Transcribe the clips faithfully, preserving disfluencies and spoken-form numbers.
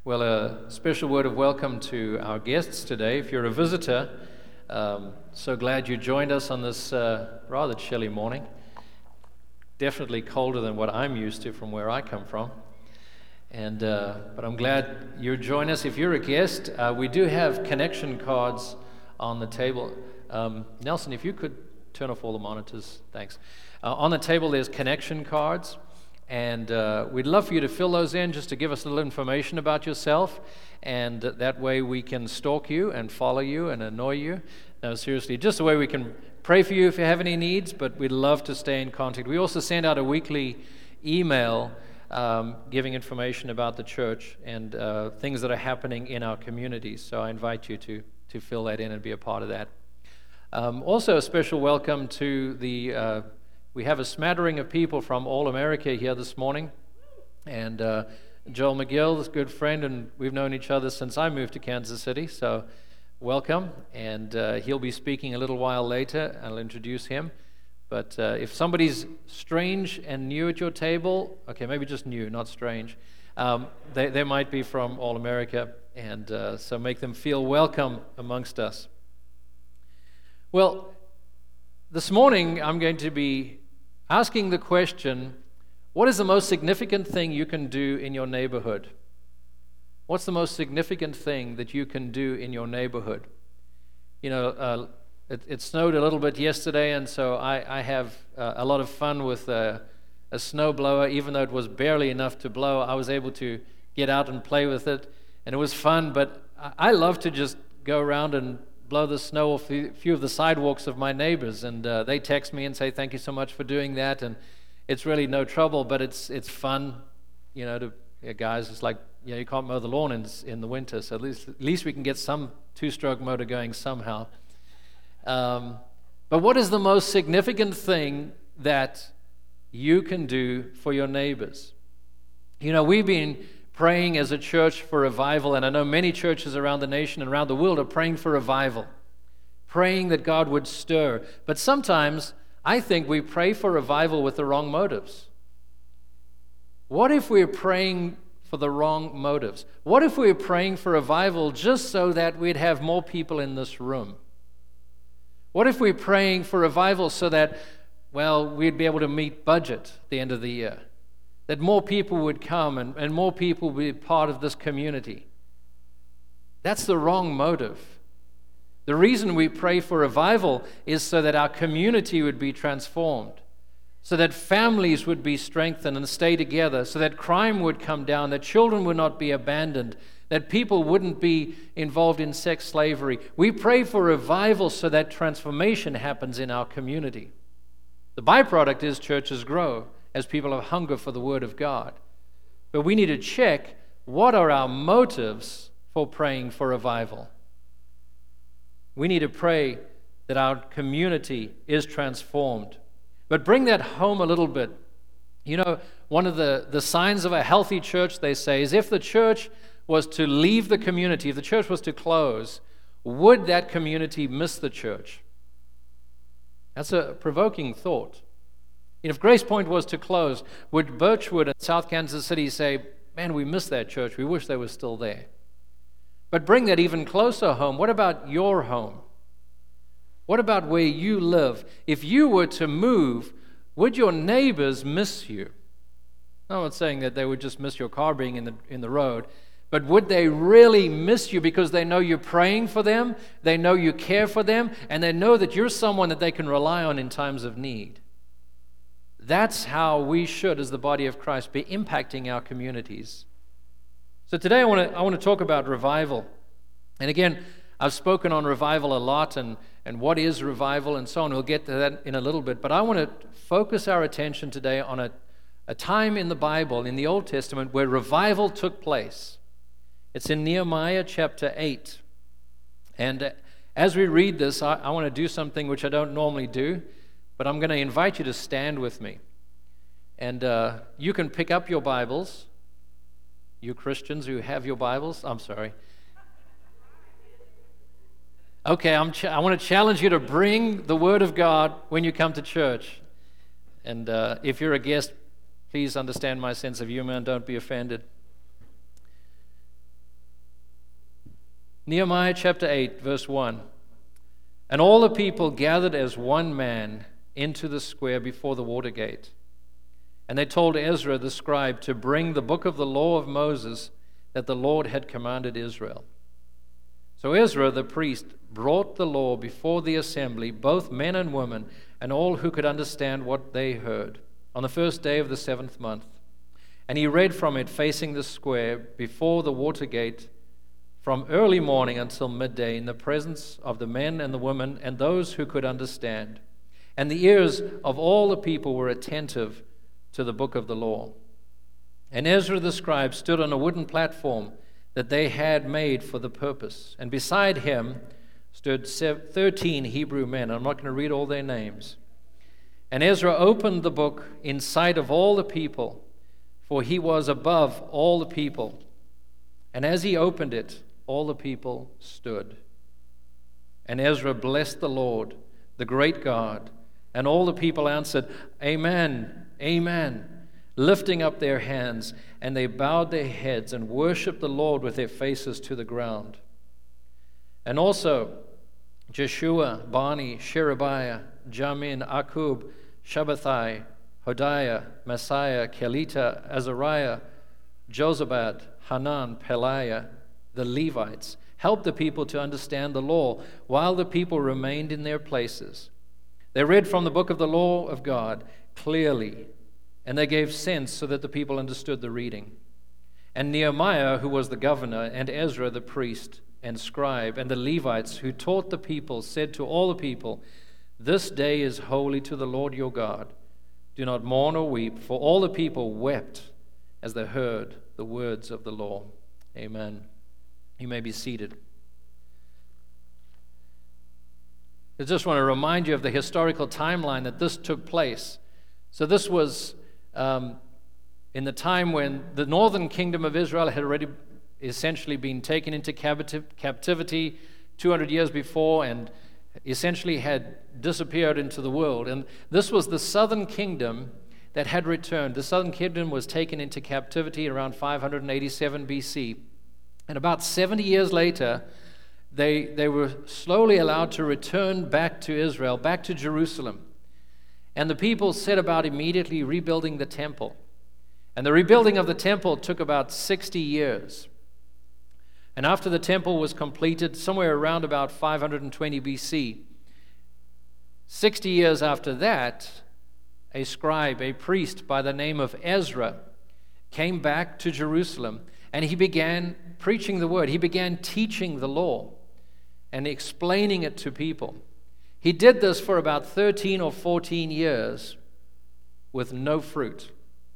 Well, a special word of welcome to our guests today. If you're a visitor, um, so glad you joined us on this uh, rather chilly morning. Definitely colder than what I'm used to from where I come from. And uh, but I'm glad you join us. If you're a guest, uh, we do have connection cards on the table. Um, Nelson, if you could turn off all the monitors, thanks. Uh, on the table, there's connection cards. And uh, we'd love for you to fill those in just to give us a little information about yourself. And that way we can stalk you and follow you and annoy you. No, seriously, just the way we can pray for you if you have any needs, but we'd love to stay in contact. We also send out a weekly email um, giving information about the church and uh, things that are happening in our communities. So I invite you to, to fill that in and be a part of that. Um, also, a special welcome to the... Uh, We have a smattering of people from all America here this morning, and uh, Joel McGill is a good friend, and we've known each other since I moved to Kansas City, so welcome, and uh, he'll be speaking a little while later. I'll introduce him, but uh, if somebody's strange and new at your table, okay, maybe just new, not strange, um, they, they might be from all America, and uh, so make them feel welcome amongst us. Well, this morning I'm going to be asking the question, what is the most significant thing you can do in your neighborhood? What's the most significant thing that you can do in your neighborhood? You know, uh, it, it snowed a little bit yesterday, and so I, I have uh, a lot of fun with a, a snow blower. Even though it was barely enough to blow, I was able to get out and play with it, and it was fun, but I, I love to just go around and blow the snow off a few of the sidewalks of my neighbors, and uh, they text me and say thank you so much for doing that, and it's really no trouble, but it's it's fun, you know, to yeah, guys. It's like, you know, you can't mow the lawn in in the winter, so at least at least we can get some two-stroke motor going somehow. Um, but what is the most significant thing that you can do for your neighbors? You know, we've been praying as a church for revival, and I know many churches around the nation and around the world are praying for revival, praying that God would stir. But sometimes I think we pray for revival with the wrong motives. What if we're praying for the wrong motives? What if we're praying for revival just so that we'd have more people in this room? What if we're praying for revival so that, well, we'd be able to meet budget at the end of the year? That more people would come and, and more people would be part of this community? That's the wrong motive. The reason we pray for revival is so that our community would be transformed, so that families would be strengthened and stay together, so that crime would come down, that children would not be abandoned, that people wouldn't be involved in sex slavery. We pray for revival so that transformation happens in our community. The byproduct is churches grow as people have hunger for the Word of God. But we need to check, what are our motives for praying for revival? We need to pray that our community is transformed. But bring that home a little bit. You know, one of the, the signs of a healthy church, they say, is if the church was to leave the community, if the church was to close, would that community miss the church? That's a provoking thought. If Grace Point was to close, would Birchwood and South Kansas City say, man, we miss that church, we wish they were still there? But bring that even closer home. What about your home? What about where you live? If you were to move, would your neighbors miss you? I'm not saying that they would just miss your car being in the in the road, but would they really miss you because they know you're praying for them, they know you care for them, and they know that you're someone that they can rely on in times of need? That's how we should, as the body of Christ, be impacting our communities. So today I want to I want to talk about revival. And again, I've spoken on revival a lot and, and what is revival and so on. We'll get to that in a little bit. But I want to focus our attention today on a, a time in the Bible, in the Old Testament, where revival took place. It's in Nehemiah chapter eight. And as we read this, I, I want to do something which I don't normally do. But I'm going to invite you to stand with me. And uh, you can pick up your Bibles. You Christians who have your Bibles, I'm sorry. Okay, I'm ch- I want to challenge you to bring the Word of God when you come to church. And uh, if you're a guest, please understand my sense of humor and don't be offended. Nehemiah chapter eight, verse one. And all the people gathered as one man into the square before the water gate. And they told Ezra the scribe to bring the book of the law of Moses that the Lord had commanded Israel. So Ezra the priest brought the law before the assembly, both men and women, and all who could understand what they heard, on the first day of the seventh month. And he read from it facing the square before the water gate from early morning until midday in the presence of the men and the women and those who could understand. And the ears of all the people were attentive to the book of the law. And Ezra the scribe stood on a wooden platform that they had made for the purpose. And beside him stood thirteen Hebrew men. I'm not going to read all their names. And Ezra opened the book in sight of all the people, for he was above all the people. And as he opened it, all the people stood. And Ezra blessed the Lord, the great God. And all the people answered, Amen, Amen, lifting up their hands. And they bowed their heads and worshiped the Lord with their faces to the ground. And also Jeshua, Bani, Sherebiah, Jamin, Akub, Shabbathai, Hodiah, Messiah, Kelita, Azariah, Jozabad, Hanan, Peliah, the Levites, helped the people to understand the law while the people remained in their places. They read from the book of the law of God clearly, and they gave sense so that the people understood the reading. And Nehemiah, who was the governor, and Ezra the priest and scribe, and the Levites who taught the people, said to all the people, This day is holy to the Lord your God. Do not mourn or weep, for all the people wept as they heard the words of the law. Amen. You may be seated. I just want to remind you of the historical timeline that this took place. So this was um, in the time when the northern kingdom of Israel had already essentially been taken into captivity two hundred years before and essentially had disappeared into the world. And this was the southern kingdom that had returned. The southern kingdom was taken into captivity around five hundred eighty-seven B C. And about seventy years later, they, they were slowly allowed to return back to Israel, back to Jerusalem. And the people set about immediately rebuilding the temple. And the rebuilding of the temple took about sixty years. And after the temple was completed, somewhere around about five hundred twenty B C, sixty years after that, a scribe, a priest by the name of Ezra, came back to Jerusalem, and he began preaching the word. He began teaching the law and explaining it to people. He did this for about thirteen or fourteen years with no fruit.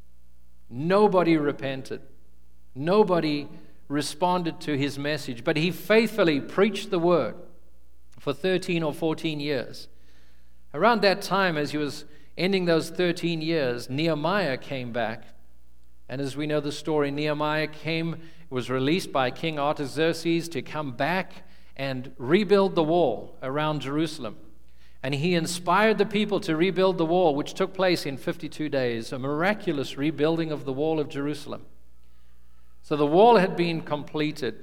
Nobody repented. Nobody responded to his message, but he faithfully preached the word for thirteen or fourteen years. Around that time, as he was ending those thirteen years, Nehemiah came back. And as we know the story, Nehemiah came, was released by King Artaxerxes to come back and rebuild the wall around Jerusalem. And he inspired the people to rebuild the wall, which took place in fifty-two days, a miraculous rebuilding of the wall of Jerusalem. So the wall had been completed,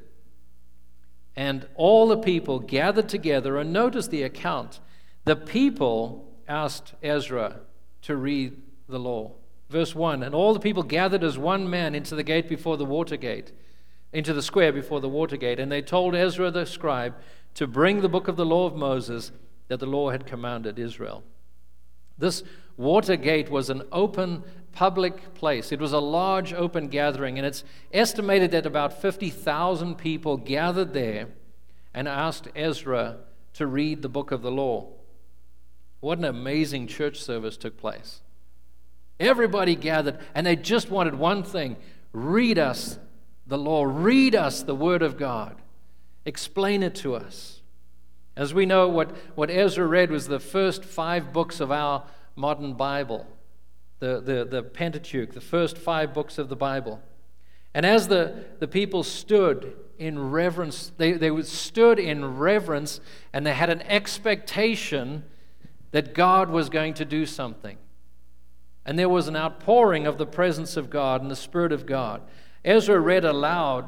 and all the people gathered together, and notice the account. The people asked Ezra to read the law. Verse one, and all the people gathered as one man into the gate before the water gate, into the square before the water gate, and they told Ezra the scribe to bring the book of the law of Moses that the Lord had commanded Israel. This water gate was an open public place. It was a large open gathering, and it's estimated that about fifty thousand people gathered there and asked Ezra to read the book of the law. What an amazing church service took place. Everybody gathered, and they just wanted one thing: read us the law, read us the word of God, explain it to us. As we know, what, what Ezra read was the first five books of our modern Bible, the, the, the Pentateuch, the first five books of the Bible. And as the, the people stood in reverence, they, they stood in reverence, and they had an expectation that God was going to do something. And there was an outpouring of the presence of God and the Spirit of God. Ezra read aloud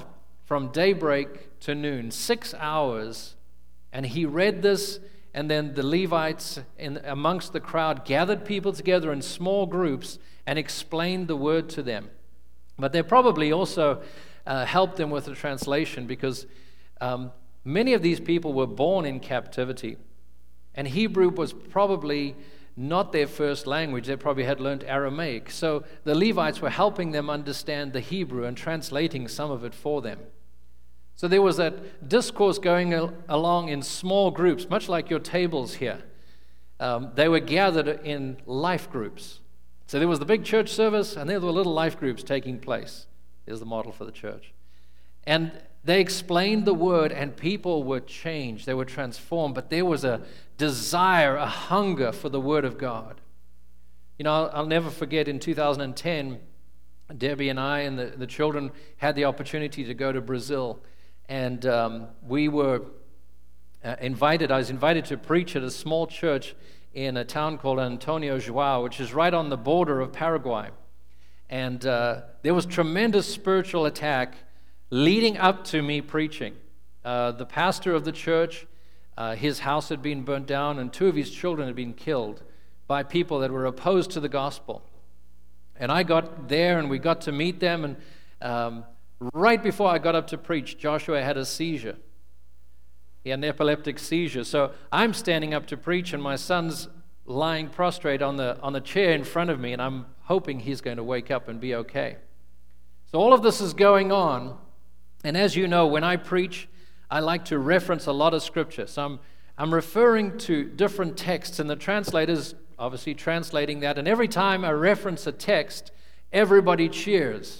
from daybreak to noon, six hours, and he read this, and then the Levites in, amongst the crowd gathered people together in small groups and explained the word to them. But they probably also uh, helped them with the translation, because um, many of these people were born in captivity, and Hebrew was probably not their first language. They probably had learned Aramaic. So the Levites were helping them understand the Hebrew and translating some of it for them. So there was that discourse going al- along in small groups, much like your tables here. Um, they were gathered in life groups. So there was the big church service, and there were little life groups taking place. There's the model for the church. And they explained the word, and people were changed. They were transformed, but there was a desire, a hunger for the word of God. You know, I'll, I'll never forget in two thousand ten, Debbie and I and the, the children had the opportunity to go to Brazil, and um, we were uh, invited, I was invited to preach at a small church in a town called Antonio Joao, which is right on the border of Paraguay. And uh, there was tremendous spiritual attack leading up to me preaching. Uh, the pastor of the church, uh, his house had been burnt down, and two of his children had been killed by people that were opposed to the gospel. And I got there, and we got to meet them, and um, right before I got up to preach, Joshua had a seizure. He had an epileptic seizure. So I'm standing up to preach, and my son's lying prostrate on the on the chair in front of me, and I'm hoping he's going to wake up and be okay. So all of this is going on, and as you know, when I preach, I like to reference a lot of scripture. So I'm, I'm referring to different texts, and the translators obviously translating that, and every time I reference a text, everybody cheers.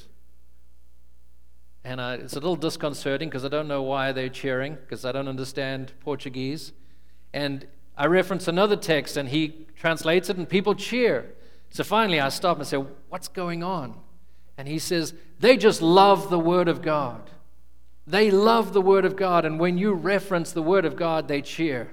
And uh, it's a little disconcerting because I don't know why they're cheering, because I don't understand Portuguese. And I reference another text, and he translates it, and people cheer. So finally I stop and say, what's going on? And he says, they just love the Word of God. They love the Word of God, and when you reference the Word of God, they cheer.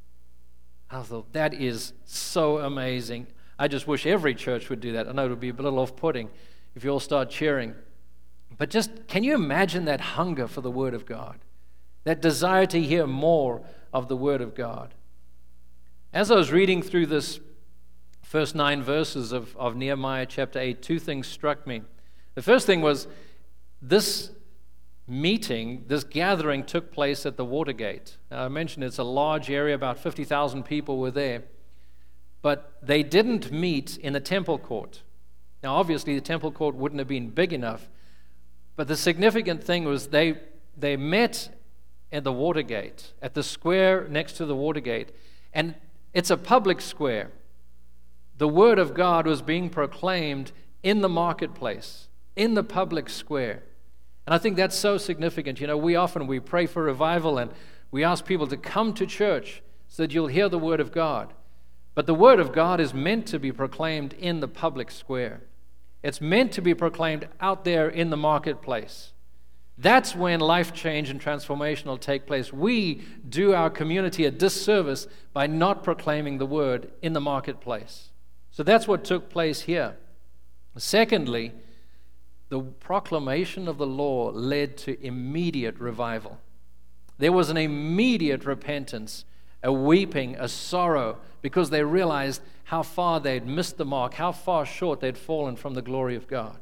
I thought, that is so amazing. I just wish every church would do that. I know it would be a little off-putting if you all start cheering. But just, can you imagine that hunger for the Word of God? That desire to hear more of the Word of God. As I was reading through this first nine verses of, of Nehemiah chapter eight, two things struck me. The first thing was, this meeting, this gathering took place at the Watergate. Now, I mentioned it's a large area, about fifty thousand people were there. But they didn't meet in the temple court. Now, obviously, the temple court wouldn't have been big enough. But the significant thing was they they met at the Watergate, at the square next to the Watergate. And it's a public square. The Word of God was being proclaimed in the marketplace, in the public square. And I think that's so significant. You know, we often, we pray for revival, and we ask people to come to church so that you'll hear the Word of God. But the Word of God is meant to be proclaimed in the public square. It's meant to be proclaimed out there in the marketplace. That's when life change and transformation will take place. We do our community a disservice by not proclaiming the word in the marketplace. So that's what took place here. Secondly, the proclamation of the law led to immediate revival. There was an immediate repentance, a weeping, a sorrow, because they realized how far they'd missed the mark, how far short they'd fallen from the glory of God.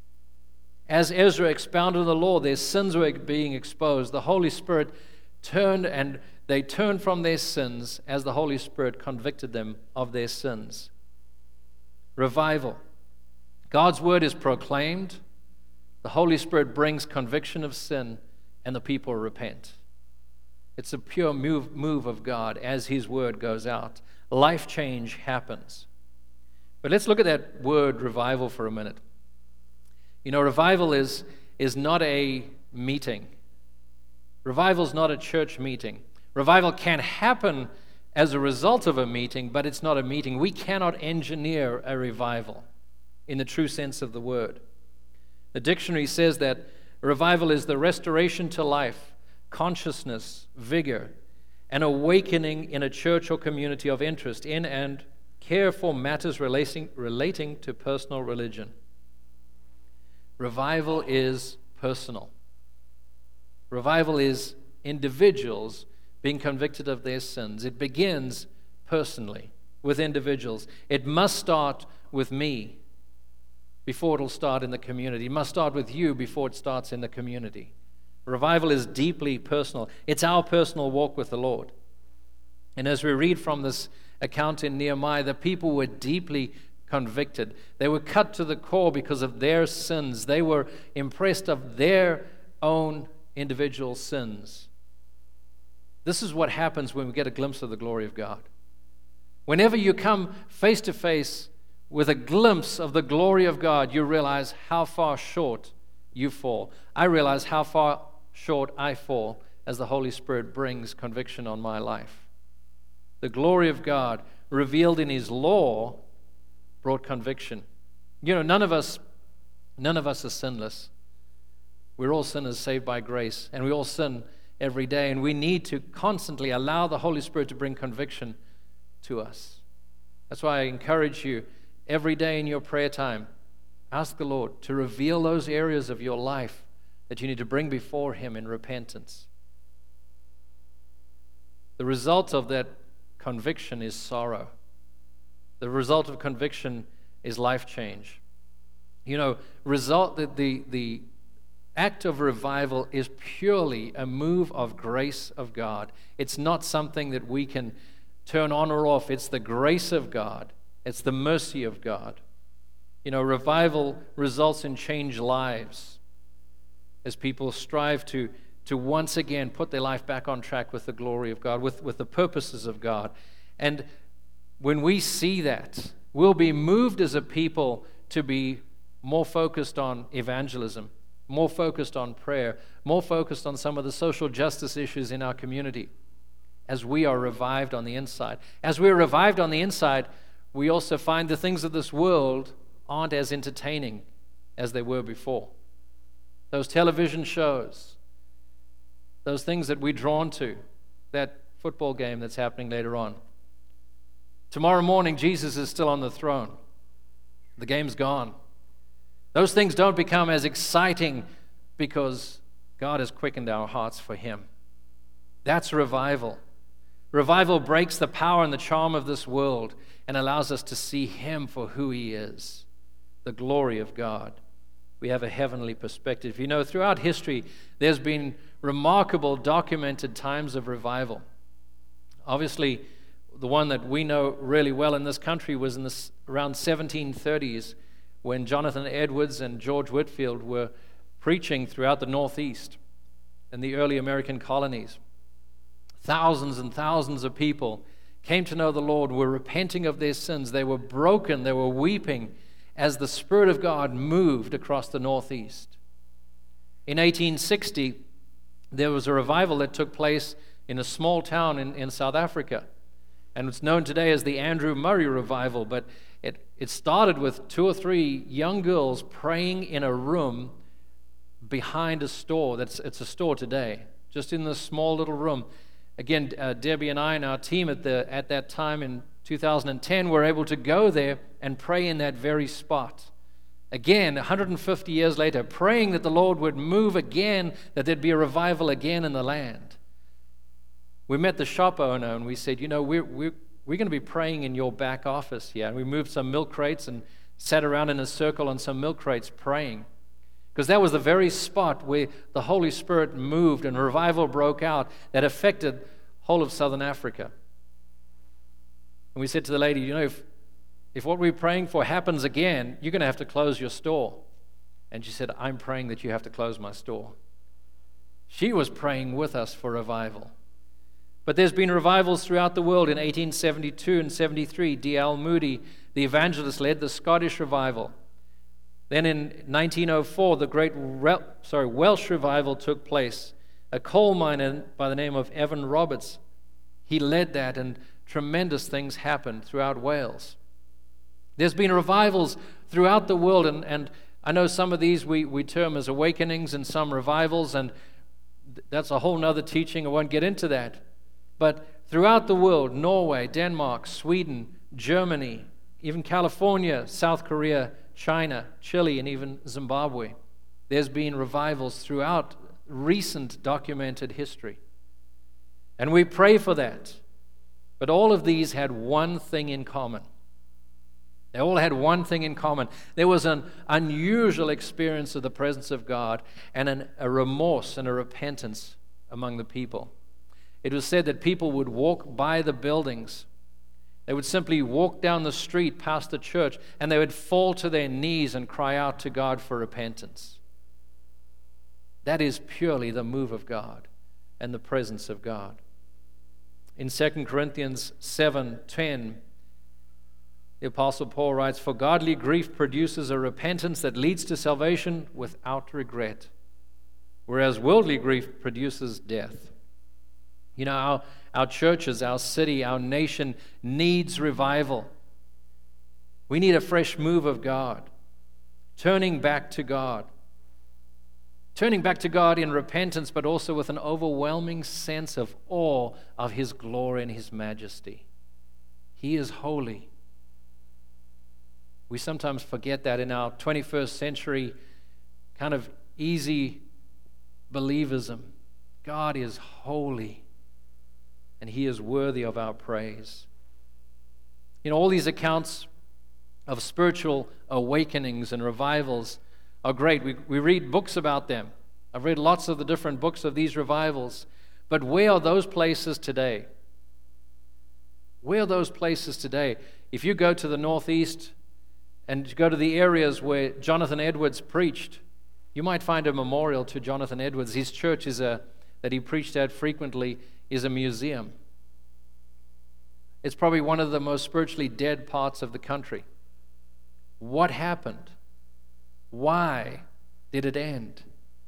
As Ezra expounded the law, their sins were being exposed. The Holy Spirit turned, and they turned from their sins as the Holy Spirit convicted them of their sins. Revival. God's word is proclaimed. The Holy Spirit brings conviction of sin, and the people repent. It's a pure move, move of God as His word goes out. Life change happens. But let's look at that word revival for a minute. You know, revival is, is not a meeting. Revival is not a church meeting. Revival can happen as a result of a meeting, but it's not a meeting. We cannot engineer a revival in the true sense of the word. The dictionary says that revival is the restoration to life, consciousness, vigor, an awakening in a church or community of interest in and care for matters relating, relating to personal religion. Revival is personal. Revival is individuals being convicted of their sins. It begins personally with individuals. It must start with me before it'll start in the community. It must start with you before it starts in the community. Revival is deeply personal. It's our personal walk with the Lord. And as we read from this account in Nehemiah, the people were deeply convicted. They were cut to the core because of their sins. They were impressed of their own individual sins. This is what happens when we get a glimpse of the glory of God. Whenever you come face to face with a glimpse of the glory of God, you realize how far short you fall. I realize how far short I fall as the Holy Spirit brings conviction on my life. The glory of God revealed in His law brought conviction. You know, none of us, none of us are sinless. We're all sinners saved by grace, and we all sin every day, and we need to constantly allow the Holy Spirit to bring conviction to us. That's why I encourage you every day in your prayer time, ask the Lord to reveal those areas of your life that you need to bring before Him in repentance. The result of that conviction is sorrow. The result of conviction is life change. You know, result the, the, the act of revival is purely a move of grace of God. It's not something that we can turn on or off. It's the grace of God. It's the mercy of God. You know, revival results in changed lives as people strive to, to once again put their life back on track with the glory of God, with, with the purposes of God. And when we see that, we'll be moved as a people to be more focused on evangelism, more focused on prayer, more focused on some of the social justice issues in our community as we are revived on the inside. As we're revived on the inside, we also find the things of this world aren't as entertaining as they were before. Those television shows, those things that we're drawn to, that football game that's happening later on. Tomorrow morning, Jesus is still on the throne. The game's gone. Those things don't become as exciting because God has quickened our hearts for Him. That's revival. Revival breaks the power and the charm of this world and allows us to see Him for who He is, the glory of God. We have a heavenly perspective. You know, throughout history, there's been remarkable documented times of revival. Obviously, the one that we know really well in this country was in the around seventeen thirties when Jonathan Edwards and George Whitefield were preaching throughout the Northeast in the early American colonies. Thousands and thousands of people came to know the Lord, were repenting of their sins. They were broken, they were weeping as the Spirit of God moved across the Northeast. In eighteen sixty, there was a revival that took place in a small town in, in South Africa. And it's known today as the Andrew Murray Revival, but it, it started with two or three young girls praying in a room behind a store. That's it's a store today, just in this small little room. Again, uh, Debbie and I and our team at the at that time in two thousand ten were able to go there and pray in that very spot. Again, one hundred fifty years later, praying that the Lord would move again, that there'd be a revival again in the land. We met the shop owner and we said, you know, we're, we're, we're going to be praying in your back office here. And we moved some milk crates and sat around in a circle on some milk crates praying. Because that was the very spot where the Holy Spirit moved and revival broke out that affected whole of Southern Africa. And we said to the lady, you know, if, if what we're praying for happens again, you're going to have to close your store. And she said, I'm praying that you have to close my store. She was praying with us for revival. But there's been revivals throughout the world. In eighteen seventy-two and seventy-three, D L Moody, the evangelist, led the Scottish revival. Then in nineteen oh four, the great Re- sorry, Welsh revival took place. A coal miner by the name of Evan Roberts, he led that, and tremendous things happened throughout Wales. There's been revivals throughout the world, and, and I know some of these we, we term as awakenings and some revivals, and that's a whole nother teaching. I won't get into that. But throughout the world, Norway, Denmark, Sweden, Germany, even California, South Korea, China, Chile, and even Zimbabwe, there's been revivals throughout recent documented history. And we pray for that. But all of these had one thing in common. They all had one thing in common. There was an unusual experience of the presence of God and an, a remorse and a repentance among the people. It was said that people would walk by the buildings. They would simply walk down the street past the church, and they would fall to their knees and cry out to God for repentance. That is purely the move of God and the presence of God. In Second Corinthians seven ten, the Apostle Paul writes, "For godly grief produces a repentance that leads to salvation without regret, whereas worldly grief produces death." You know, our, our churches, our city, our nation needs revival. We need a fresh move of God, turning back to God. Turning back to God in repentance, but also with an overwhelming sense of awe of His glory and His majesty. He is holy. We sometimes forget that in our twenty-first century kind of easy believism. God is holy, and He is worthy of our praise. You know, all these accounts of spiritual awakenings and revivals are great. We, we read books about them. I've read lots of the different books of these revivals. But where are those places today? Where are those places today? If you go to the Northeast and go to the areas where Jonathan Edwards preached, you might find a memorial to Jonathan Edwards. His church is a, that he preached at frequently is a museum. It's probably one of the most spiritually dead parts of the country. What happened? Why did it end?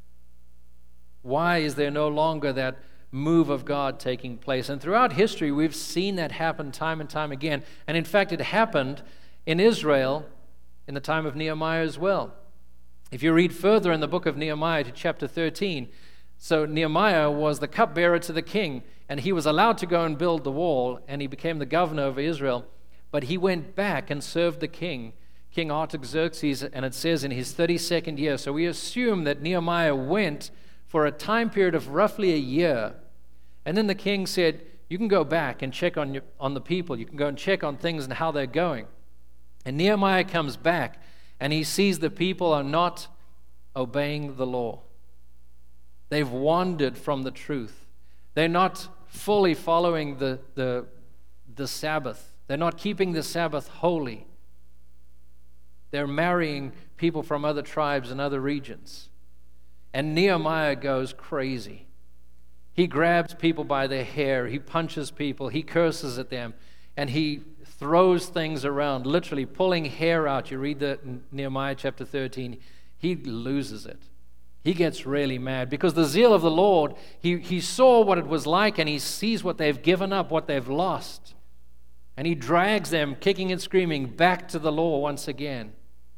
Why is there no longer that move of God taking place? And throughout history, we've seen that happen time and time again. And in fact, it happened in Israel in the time of Nehemiah as well. If you read further in the book of Nehemiah to chapter thirteen, so Nehemiah was the cupbearer to the king, and he was allowed to go and build the wall, and he became the governor over Israel. But he went back and served the king, King Artaxerxes, and it says in his thirty-second year. So we assume that Nehemiah went for a time period of roughly a year. And then the king said, you can go back and check on, your, on the people. You can go and check on things and how they're going. And Nehemiah comes back, and he sees the people are not obeying the law. They've wandered from the truth. They're not fully following the, the, the Sabbath. They're not keeping the Sabbath holy. They're marrying people from other tribes and other regions. And Nehemiah goes crazy. He grabs people by their hair. He punches people. He curses at them. And he throws things around, literally pulling hair out. You read that in Nehemiah chapter thirteen. He loses it. He gets really mad because the zeal of the Lord, he, he saw what it was like, and he sees what they've given up, what they've lost. And he drags them, kicking and screaming, back to the law once again.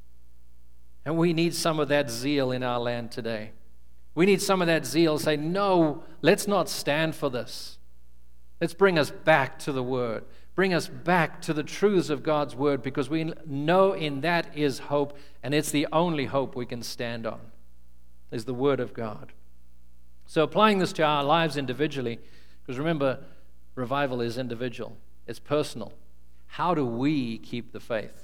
And we need some of that zeal in our land today. We need some of that zeal to say, no, let's not stand for this. Let's bring us back to the Word. Bring us back to the truths of God's Word, because we know in that is hope, and it's the only hope we can stand on, is the Word of God. So applying this to our lives individually, because remember, revival is individual. It's personal. How do we keep the faith?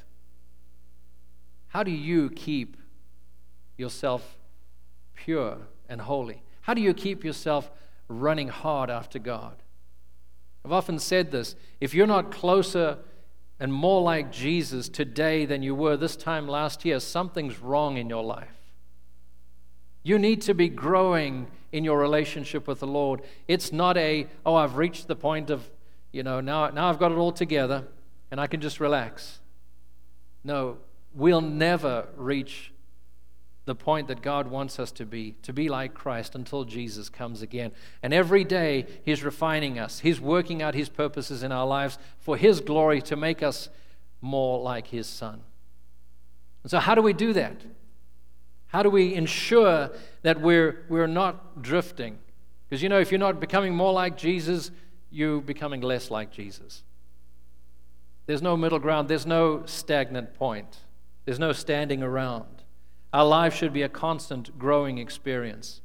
How do you keep yourself pure and holy? How do you keep yourself running hard after God? I've often said this. If you're not closer and more like Jesus today than you were this time last year, something's wrong in your life. You need to be growing in your relationship with the Lord. It's not a, oh, I've reached the point of, you know, now, now I've got it all together and I can just relax. No, we'll never reach the point that God wants us to be, to be like Christ until Jesus comes again. And every day He's refining us. He's working out His purposes in our lives for His glory, to make us more like His Son. And so how do we do that? How do we ensure that we're, we're not drifting? Because, you know, if you're not becoming more like Jesus, you're becoming less like Jesus. There's no middle ground. There's no stagnant point. There's no standing around. Our life should be a constant growing experience.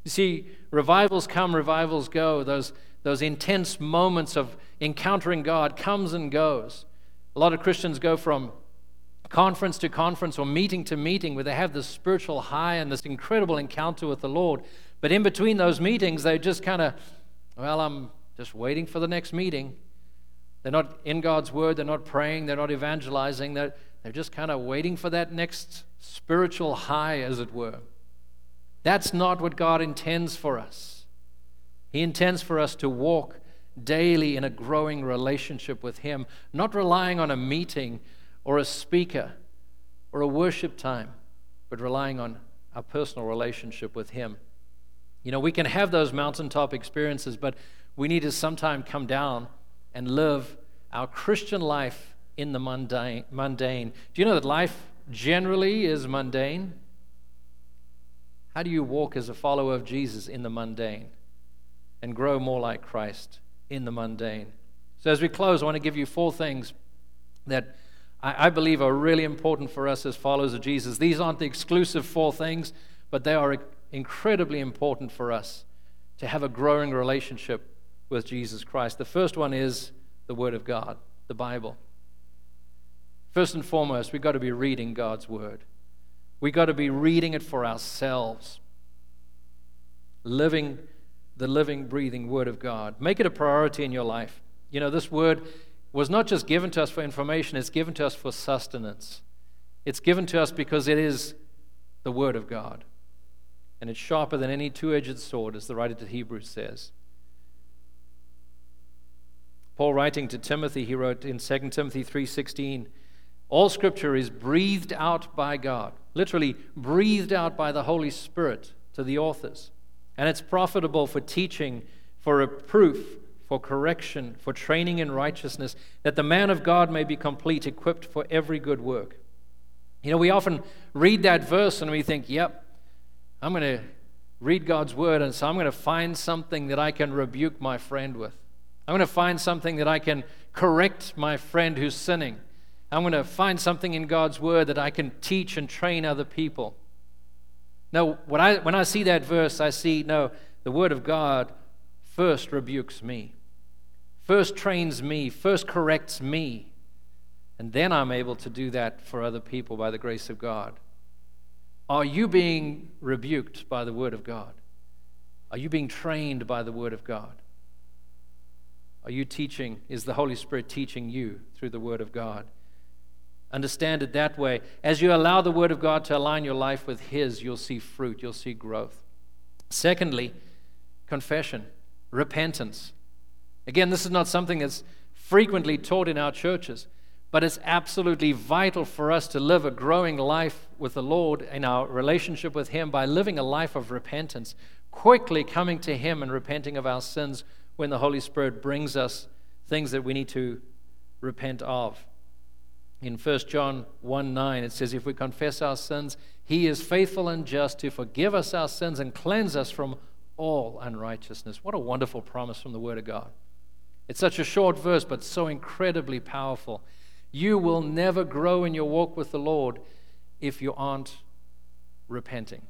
You see, revivals come, revivals go. Those, those intense moments of encountering God comes and goes. A lot of Christians go from conference to conference or meeting to meeting where they have this spiritual high and this incredible encounter with the Lord. But in between those meetings, they just kind of, well, I'm just waiting for the next meeting. They're not in God's Word. They're not praying. They're not evangelizing. They're, they're just kind of waiting for that next spiritual high, as it were. That's not what God intends for us. He intends for us to walk daily in a growing relationship with Him, not relying on a meeting or a speaker or a worship time, but relying on our personal relationship with Him. You know, we can have those mountaintop experiences, but we need to sometime come down and live our Christian life in the mundane. mundane. Do you know that life generally is mundane? How do you walk as a follower of Jesus in the mundane and grow more like Christ in the mundane? So as we close, I want to give you four things that I, I believe are really important for us as followers of Jesus. These aren't the exclusive four things, but they are incredibly important for us to have a growing relationship with Jesus Christ. The first one is the Word of God, the Bible. First and foremost, we've got to be reading God's Word. We've got to be reading it for ourselves. Living the living, breathing Word of God. Make it a priority in your life. You know, this Word was not just given to us for information, it's given to us for sustenance. It's given to us because it is the Word of God. And it's sharper than any two-edged sword, as the writer to Hebrews says. Paul, writing to Timothy, he wrote in Second Timothy three sixteen, all Scripture is breathed out by God, literally breathed out by the Holy Spirit to the authors. And it's profitable for teaching, for reproof, for correction, for training in righteousness, that the man of God may be complete, equipped for every good work. You know, we often read that verse and we think, yep, I'm going to read God's Word, and so I'm going to find something that I can rebuke my friend with. I'm going to find something that I can correct my friend who's sinning. I'm going to find something in God's Word that I can teach and train other people. No, when I, when I see that verse, I see, no, the Word of God first rebukes me, first trains me, first corrects me, and then I'm able to do that for other people by the grace of God. Are you being rebuked by the Word of God? Are you being trained by the Word of God? Are you teaching, is the Holy Spirit teaching you through the Word of God? Understand it that way. As you allow the Word of God to align your life with His, you'll see fruit, you'll see growth. Secondly, confession, repentance. Again, this is not something that's frequently taught in our churches, but it's absolutely vital for us to live a growing life with the Lord in our relationship with Him by living a life of repentance, quickly coming to Him and repenting of our sins when the Holy Spirit brings us things that we need to repent of. In First John one nine, it says, if we confess our sins, He is faithful and just to forgive us our sins and cleanse us from all unrighteousness. What a wonderful promise from the Word of God. It's such a short verse, but so incredibly powerful. You will never grow in your walk with the Lord if you aren't repenting,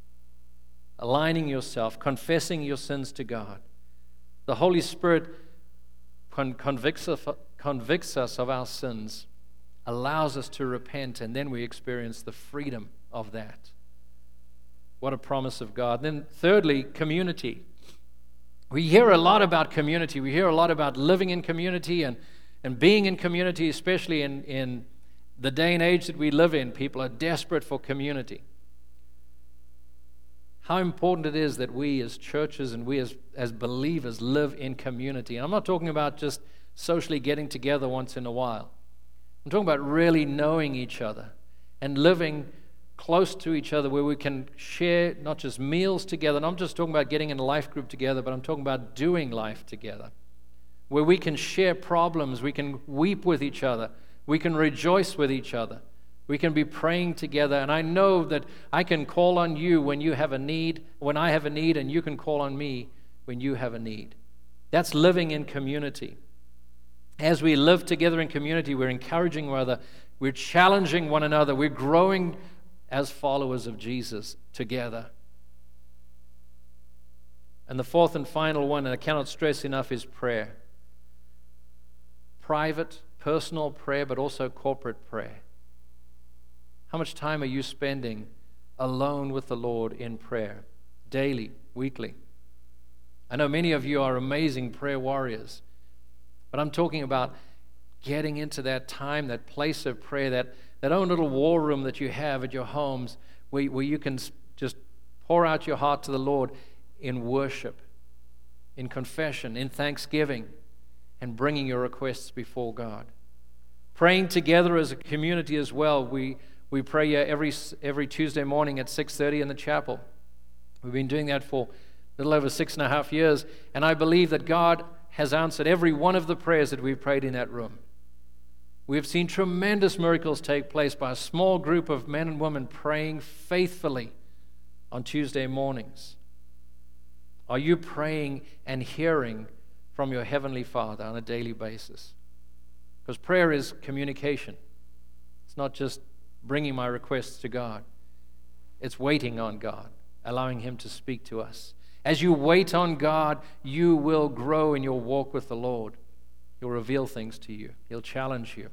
aligning yourself, confessing your sins to God. The Holy Spirit con- convicts, of, convicts us of our sins, allows us to repent, and then we experience the freedom of that. What a promise of God. And then thirdly, community. We hear a lot about community. We hear a lot about living in community and, and being in community, especially in, in the day and age that we live in. People are desperate for community. How important it is that we as churches and we as, as believers live in community. And I'm not talking about just socially getting together once in a while. I'm talking about really knowing each other and living close to each other where we can share not just meals together. And I'm just talking about getting in a life group together, but I'm talking about doing life together. Where we can share problems, we can weep with each other, we can rejoice with each other. We can be praying together, and I know that I can call on you when you have a need, when I have a need, and you can call on me when you have a need. That's living in community. As we live together in community, we're encouraging one another, we're challenging one another, we're growing as followers of Jesus together. And the fourth and final one, and I cannot stress enough, is prayer. Private, personal prayer, but also corporate prayer. How much time are you spending alone with the Lord in prayer? Daily, weekly? I know many of you are amazing prayer warriors, but I'm talking about getting into that time, that place of prayer, that, that own little war room that you have at your homes where, where you can just pour out your heart to the Lord in worship, in confession, in thanksgiving, and bringing your requests before God. Praying together as a community as well. We we pray every every Tuesday morning at six thirty in the chapel. We've been doing that for a little over six and a half years, and I believe that God has answered every one of the prayers that we've prayed in that room. We have seen tremendous miracles take place by a small group of men and women praying faithfully on Tuesday mornings. Are you praying and hearing from your Heavenly Father on a daily basis? Because prayer is communication. It's not just bringing my requests to God. It's waiting on God, allowing Him to speak to us. As you wait on God, you will grow in your walk with the Lord. He'll reveal things to you. He'll challenge you.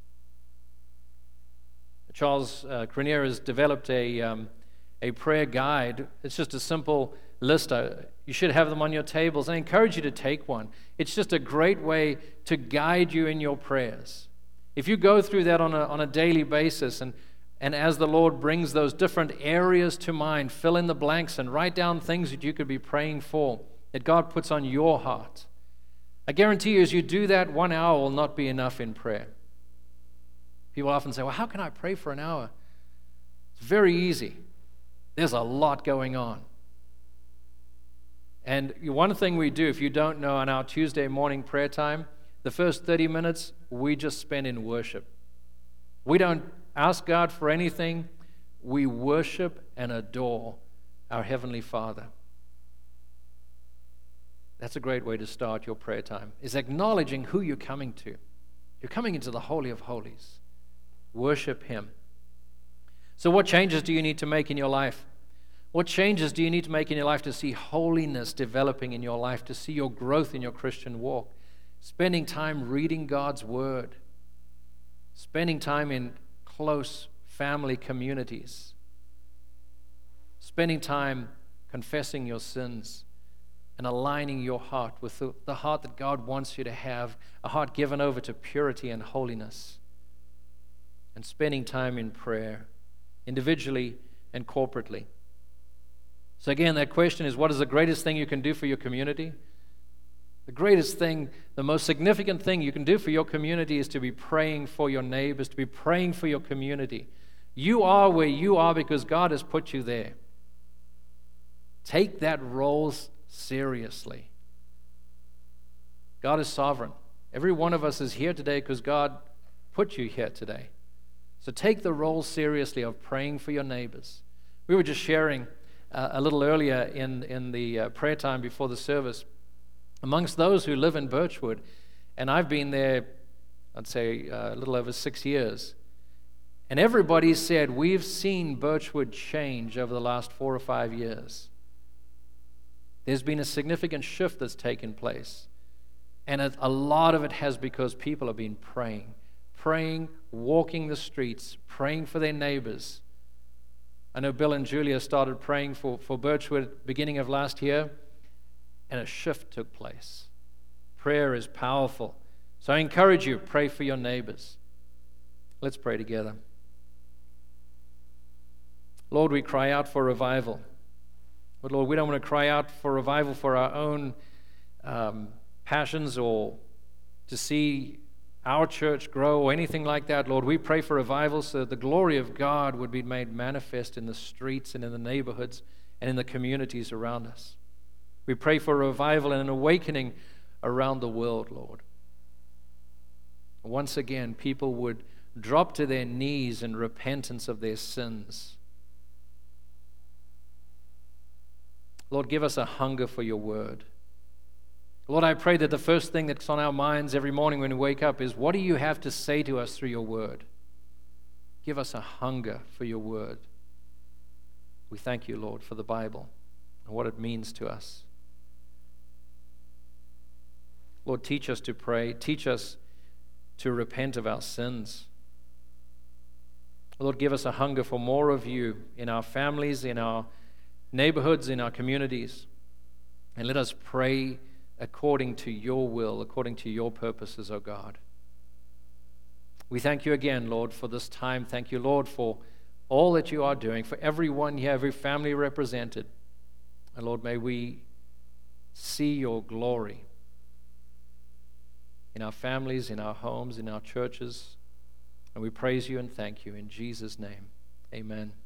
Charles uh, Cranier has developed a, um, a prayer guide. It's just a simple list. Uh, you should have them on your tables. I encourage you to take one. It's just a great way to guide you in your prayers. If you go through that on a, on a daily basis, and, and as the Lord brings those different areas to mind, fill in the blanks and write down things that you could be praying for, that God puts on your heart. I guarantee you, as you do that, one hour will not be enough in prayer. People often say, well, how can I pray for an hour? It's very easy. There's a lot going on. And one thing we do, if you don't know, on our Tuesday morning prayer time, the first thirty minutes, we just spend in worship. We don't ask God for anything. We worship and adore our Heavenly Father. That's a great way to start your prayer time, is acknowledging who you're coming to. You're coming into the Holy of Holies. Worship Him. So what changes do you need to make in your life? What changes do you need to make in your life to see holiness developing in your life, to see your growth in your Christian walk? Spending time reading God's Word. Spending time in close family communities. Spending time confessing your sins and aligning your heart with the, the heart that God wants you to have, a heart given over to purity and holiness. And spending time in prayer, individually and corporately. So again, that question is, what is the greatest thing you can do for your community? The greatest thing, the most significant thing you can do for your community is to be praying for your neighbors, to be praying for your community. You are where you are because God has put you there. Take that role seriously. God is sovereign. Every one of us is here today because God put you here today. So take the role seriously of praying for your neighbors. We were just sharing uh, a little earlier in, in the uh, prayer time before the service, amongst those who live in Birchwood, and I've been there, I'd say, uh, a little over six years, and everybody said, we've seen Birchwood change over the last four or five years. There's been a significant shift that's taken place, and a, a lot of it has because people have been praying. Praying, walking the streets, praying for their neighbors. I know Bill and Julia started praying for, for Birchwood beginning of last year, and a shift took place. Prayer is powerful. So I encourage you, pray for your neighbors. Let's pray together. Lord, we cry out for revival. But Lord, we don't want to cry out for revival for our own um, passions or to see our church grow or anything like that. Lord, we pray for revival so that the glory of God would be made manifest in the streets and in the neighborhoods and in the communities around us. We pray for revival and an awakening around the world, Lord. Once again, people would drop to their knees in repentance of their sins. Lord, give us a hunger for your word. Lord, I pray that the first thing that's on our minds every morning when we wake up is, what do you have to say to us through your word? Give us a hunger for your word. We thank you, Lord, for the Bible and what it means to us. Lord, teach us to pray. Teach us to repent of our sins. Lord, give us a hunger for more of you in our families, in our neighborhoods, in our communities. And let us pray according to your will, according to your purposes, O God. We thank you again, Lord, for this time. Thank you, Lord, for all that you are doing, for everyone here, every family represented. And Lord, may we see your glory in our families, in our homes, in our churches. And we praise you and thank you in Jesus' name. Amen.